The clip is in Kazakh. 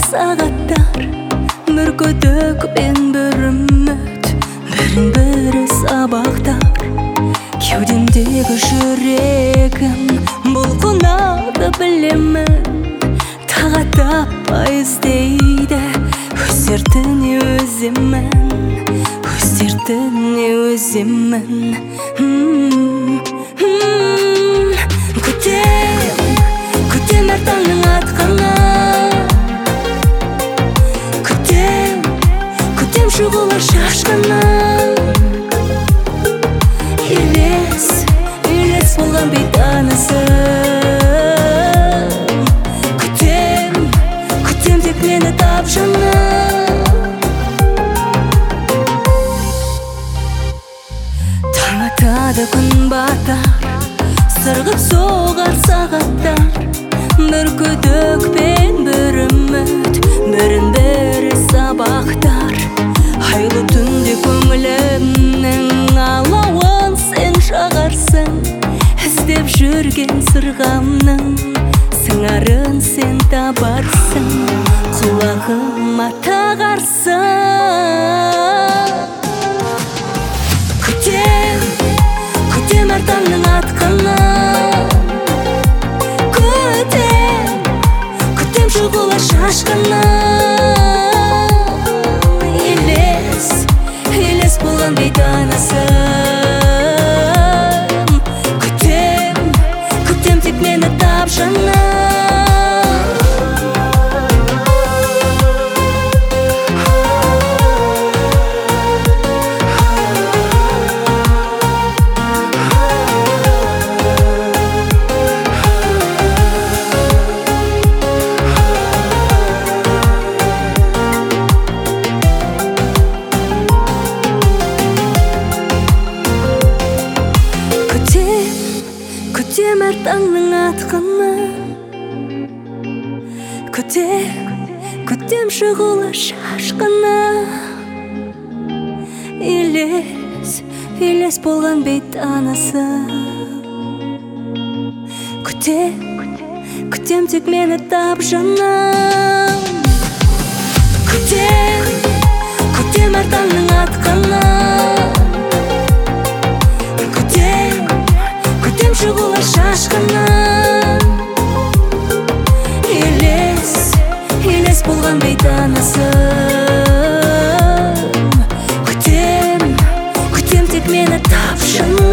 сағаттар, бір күдік пен бір үміт, бірін-бірі сабақтар. Кеудемдегі жүрегім бұлқынады білемін, тағатаппай іздейді өз дертіне өзімін, өз дертіне өзімін. Күтем әр таңның атқанын, күтем шұғылар шашқанын. Елес болған бейтанысым, күтем тек мені тап жаным. Таң атады, күн батар, сырғып соғар сағаттар, бір күдік пен бір үміт, бірін-бірі сабақтар. Айлы түнде көңілімнің алауын сен жағарсың, іздеп жүрген сырғамның сыңарын сен табарсың, құлағыма тағарсың. Күтем әр таңның атқанын, күтем шұғылар шашқанын. Елес болған бейтанысым, күтем тек мені тап жаным. Күтем әр таңның атқанын, күтем шұғылар шашқанын. Елес болған бейтанысым, күтем тек мені тап жаным. Күтем әр таңның атқанын, күтем шұғылар шашқанын. Елес болған бейтанысым, күтем тек мені тап жаным.